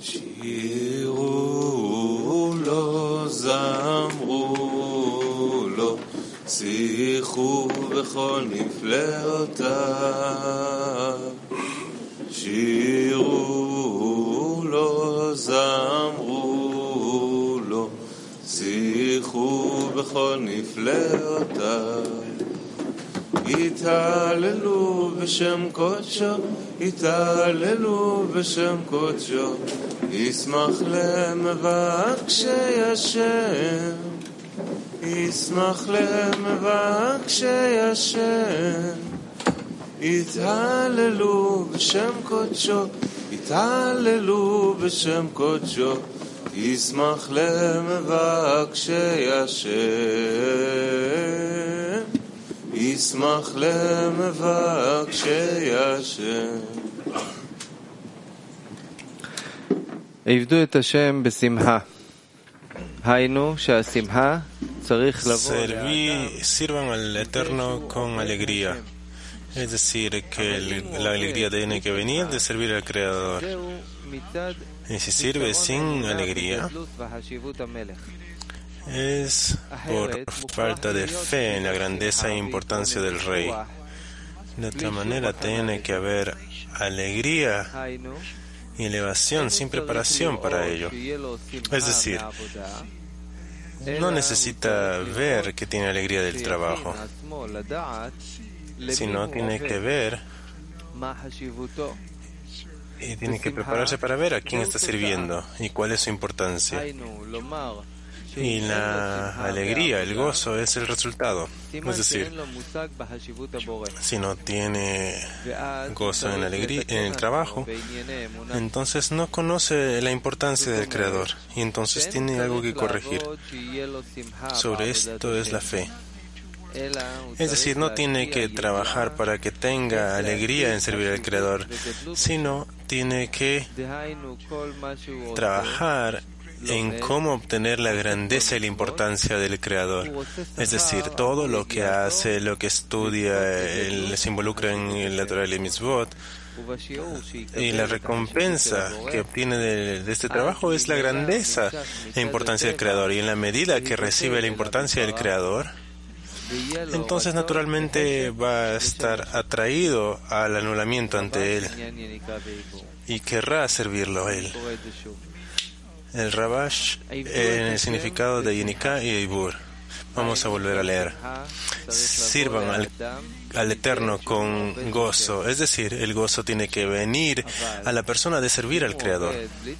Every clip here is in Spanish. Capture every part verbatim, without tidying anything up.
שירו לו, זמרו לו, שיחו בכל נפלאותיו. שירו לו, זמרו לו, שיחו בכל נפלאותיו. יתהללו בשם קודשו, יתהללו בשם קודשו, ישמח למבקשי השם, ישמח למבקשי השם. יתהללו בשם קודשו, יתהללו בשם קודשו, ישמח למבקשי השם, ישמח למבקשי השם. עבדו את השם בשמחה. היינו שהשמחה צריך לבוא. Sirvan al Eterno con alegría. Es decir, que el, la alegría tiene que venir de servir al Creador. Y si sirve sin alegría, es por falta de fe en la grandeza e importancia del Rey. De otra manera, tiene que haber alegría y elevación sin preparación para ello. Es decir, no necesita ver que tiene alegría del trabajo, sino tiene que ver y tiene que prepararse para ver a quién está sirviendo y cuál es su importancia. Y la alegría, el gozo, es el resultado. Es decir, si no tiene gozo en, la alegría, en el trabajo, entonces no conoce la importancia del Creador y entonces tiene algo que corregir. Sobre esto es la fe. Es decir, no tiene que trabajar para que tenga alegría en servir al Creador, sino tiene que trabajar en cómo obtener la grandeza y la importancia del Creador. Es decir, todo lo que hace, lo que estudia, él se involucra en la Torah y el Mitzvot, y la recompensa que obtiene de, de este trabajo es la grandeza e importancia del Creador. Y en la medida que recibe la importancia del Creador, entonces naturalmente va a estar atraído al anulamiento ante él y querrá servirlo a él. El Rabash en el significado de Yenika y Eibur. Vamos a volver a leer. Sirvan al, al Eterno con gozo. Es decir, el gozo tiene que venir a la persona de servir al Creador.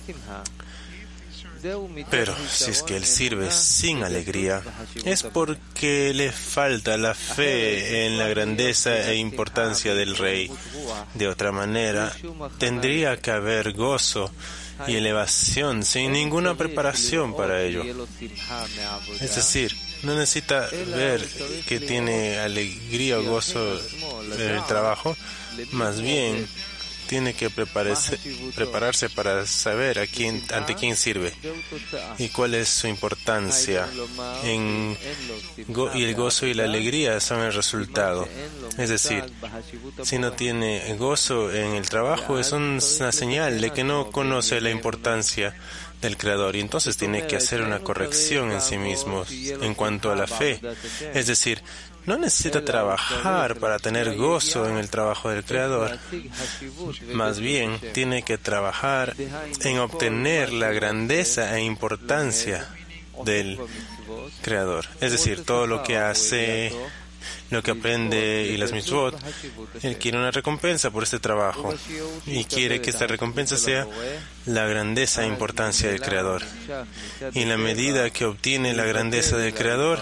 Pero si es que él sirve sin alegría, es porque le falta la fe en la grandeza e importancia del Rey. De otra manera, tendría que haber gozo y elevación sin ninguna preparación para ello. Es decir, no necesita ver que tiene alegría o gozo en el trabajo, más bien tiene que prepararse, prepararse para saber a quién, ante quién sirve y cuál es su importancia. En go, y el gozo y la alegría son el resultado. Es decir, si no tiene gozo en el trabajo, es una señal de que no conoce la importancia del Creador y entonces tiene que hacer una corrección en sí mismo en cuanto a la fe. Es decir, no necesita trabajar para tener gozo en el trabajo del Creador. Más bien, tiene que trabajar en obtener la grandeza e importancia del Creador. Es decir, todo lo que hace, lo que aprende y las mitzvot, él quiere una recompensa por este trabajo y quiere que esta recompensa sea la grandeza e importancia del Creador. Y en la medida que obtiene la grandeza del Creador,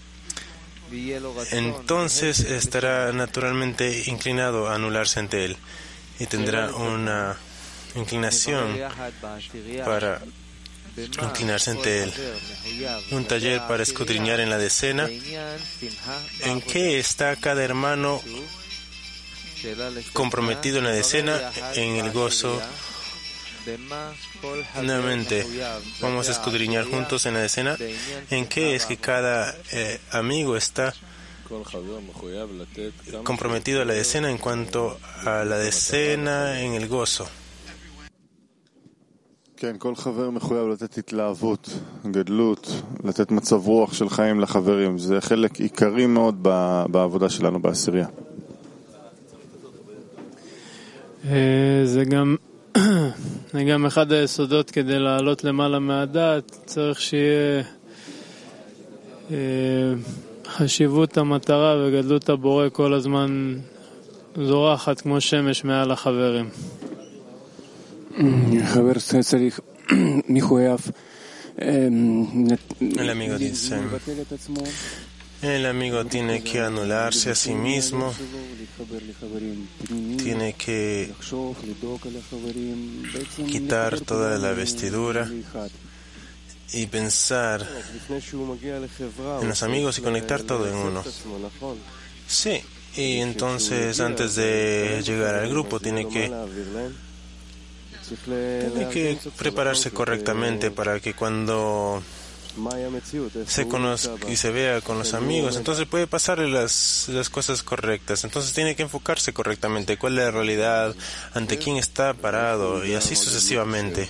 entonces estará naturalmente inclinado a anularse ante él y tendrá una inclinación para inclinarse ante él. Un taller para escudriñar en la decena en qué está cada hermano comprometido en la decena, en el gozo. Nuevamente, vamos a escudriñar juntos en la decena en qué es que cada eh, amigo está comprometido a la decena en cuanto a la decena en el gozo. כן, כל חבר מחויב לתת התלהבות, גדלות, לתת מצב רוח של חיים לחברים. זה חלק עיקרי מאוד בעבודה שלנו בעשירייה. זה גם זה גם אחד היסודות כדי לעלות למעלה מהדעת. צריך שיהיה חשיבות המטרה וגדלות הבורא כל הזמן זורחת כמו שמש מעל החברים. חבר צריך מחויב El amigo dice, el amigo tiene que anularse a sí mismo, tiene que quitar toda la vestidura y pensar en los amigos y conectar todo en uno. Sí, y entonces antes de llegar al grupo tiene que Tiene que prepararse correctamente para que cuando se conozca y se vea con los amigos, entonces puede pasarle las, las cosas correctas. Entonces tiene que enfocarse correctamente cuál es la realidad, ante quién está parado y así sucesivamente.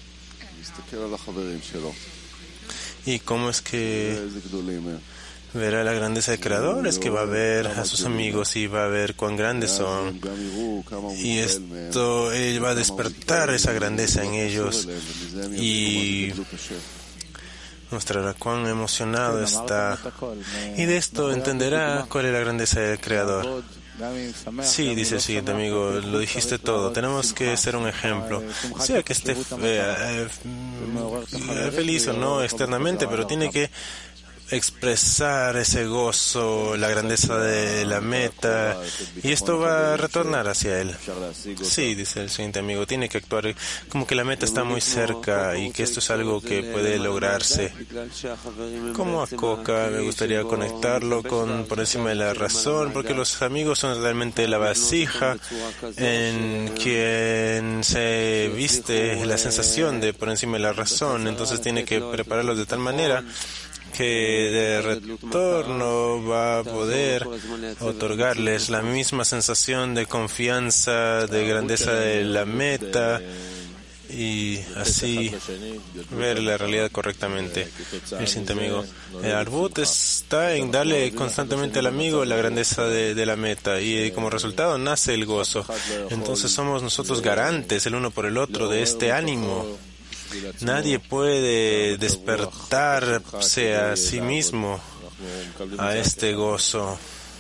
Y cómo es que verá la grandeza del Creador, es que va a ver a sus amigos y va a ver cuán grandes son. Y esto, él va a despertar esa grandeza en ellos y mostrará cuán emocionado está. Y de esto entenderá cuál es la grandeza del Creador. Sí, dice el siguiente amigo, lo dijiste todo. Tenemos que ser un ejemplo. Sea que esté eh, eh, feliz o no externamente, pero tiene que expresar ese gozo, la grandeza de la meta, y esto va a retornar hacia él. Sí, dice el siguiente amigo, tiene que actuar como que la meta está muy cerca y que esto es algo que puede lograrse. Como a Coca, me gustaría conectarlo con por encima de la razón, porque los amigos son realmente la vasija en quien se viste la sensación de por encima de la razón. Entonces tiene que prepararlos de tal manera que de retorno va a poder otorgarles la misma sensación de confianza, de grandeza de la meta y así ver la realidad correctamente. El siguiente amigo, el arbut está en darle constantemente al amigo la grandeza de, de la meta y como resultado nace el gozo. Entonces somos nosotros garantes el uno por el otro de este ánimo. Nadie puede despertarse a sí mismo a este gozo.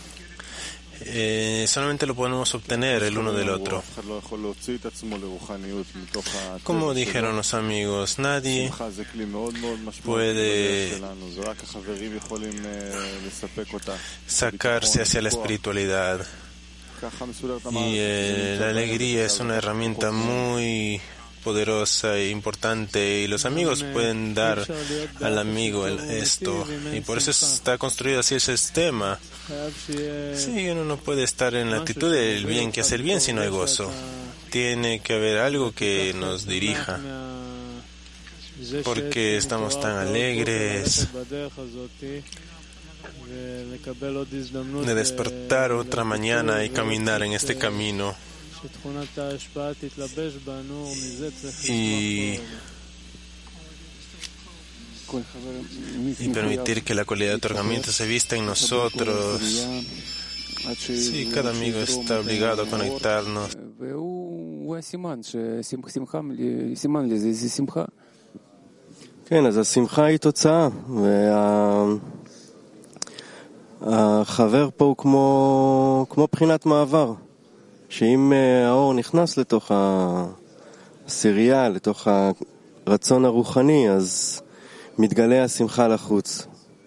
Eh, solamente lo podemos obtener el uno del otro. Como dijeron los amigos, nadie puede sacarse hacia la espiritualidad. Y eh, la alegría es una herramienta muy poderosa e importante y los amigos pueden dar al amigo el, esto y por eso está construido así el sistema. Sí, uno no puede estar en la actitud del bien que hace el bien si no hay gozo. Tiene que haber algo que nos dirija porque estamos tan alegres de despertar otra mañana y caminar en este camino y, y permitir que la cualidad de otorgamiento se vista en nosotros. Sí, cada amigo está obligado a conectarnos. כן, אז השמחה היא תוצאה, והחבר פה הוא כמו, כמו בחינת מעבר. שאם האור נכנס לתוך העשירייה, לתוך הרצון הרוחני, אז מתגלה השמחה לחוץ.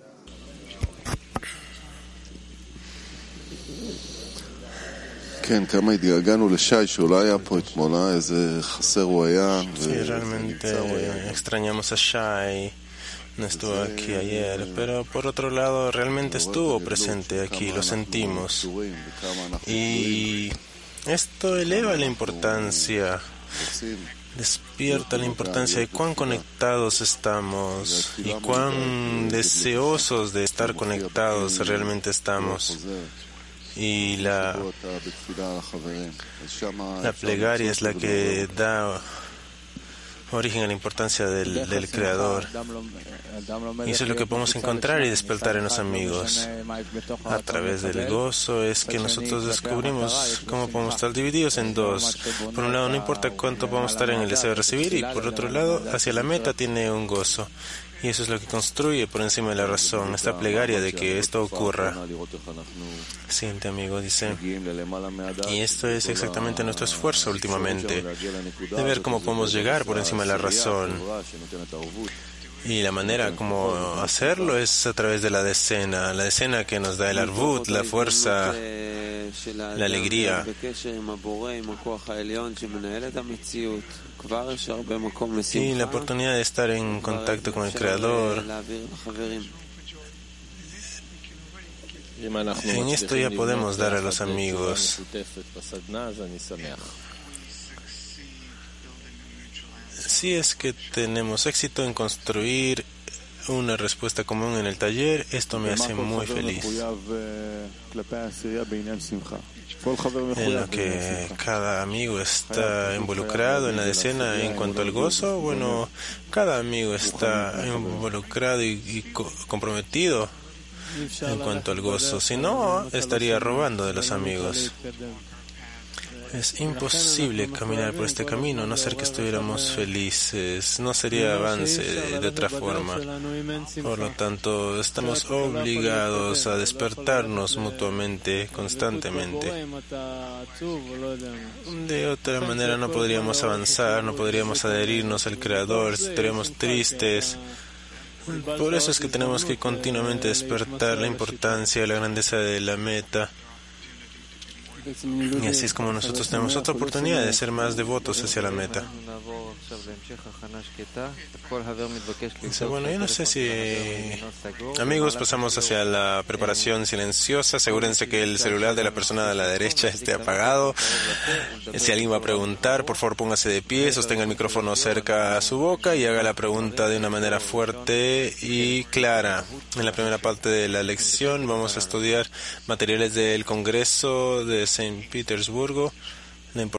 כן, כמה התגעגענו לשי שאולי היה פה אתמול, איזה חסר הוא היה. Sí, realmente extrañamos a Shai. No estuvo aquí ayer, pero por otro lado realmente estuvo presente aquí, lo sentimos. Y esto eleva la importancia, despierta la importancia de cuán conectados estamos y cuán deseosos de estar conectados realmente estamos. Y la, la plegaria es la que da origen a la importancia del, del Creador. Y eso es lo que podemos encontrar y despertar en los amigos. A través del gozo es que nosotros descubrimos cómo podemos estar divididos en dos. Por un lado, no importa cuánto podemos estar en el deseo de recibir, y por otro lado, hacia la meta tiene un gozo. Y eso es lo que construye por encima de la razón, esta plegaria de que esto ocurra. Siguiente amigo dice, y esto es exactamente nuestro esfuerzo últimamente, de ver cómo podemos llegar por encima de la razón. Y la manera como hacerlo es a través de la decena, la decena que nos da el arvut, la fuerza, la alegría. Y la oportunidad de estar en contacto con el Creador. En esto ya podemos dar a los amigos. Si es que tenemos éxito en construir una respuesta común en el taller, esto me hace muy feliz. En lo que cada amigo está involucrado en la decena en cuanto al gozo, bueno, cada amigo está involucrado y, y co- comprometido en cuanto al gozo. Si no, estaría robando de los amigos. Es imposible caminar por este camino, a no ser que estuviéramos felices. No sería avance de, de otra forma. Por lo tanto, estamos obligados a despertarnos mutuamente, constantemente. De otra manera no podríamos avanzar, no podríamos adherirnos al Creador, estaríamos tristes. Por eso es que tenemos que continuamente despertar la importancia y la grandeza de la meta. Y así es como nosotros tenemos otra oportunidad de ser más devotos hacia la meta. Dice, bueno, yo no sé si... Amigos, pasamos hacia la preparación silenciosa. Asegúrense que el celular de la persona a la derecha esté apagado. Si alguien va a preguntar, por favor póngase de pie, sostenga el micrófono cerca a su boca y haga la pregunta de una manera fuerte y clara. En la primera parte de la lección vamos a estudiar materiales del Congreso de San Petersburgo.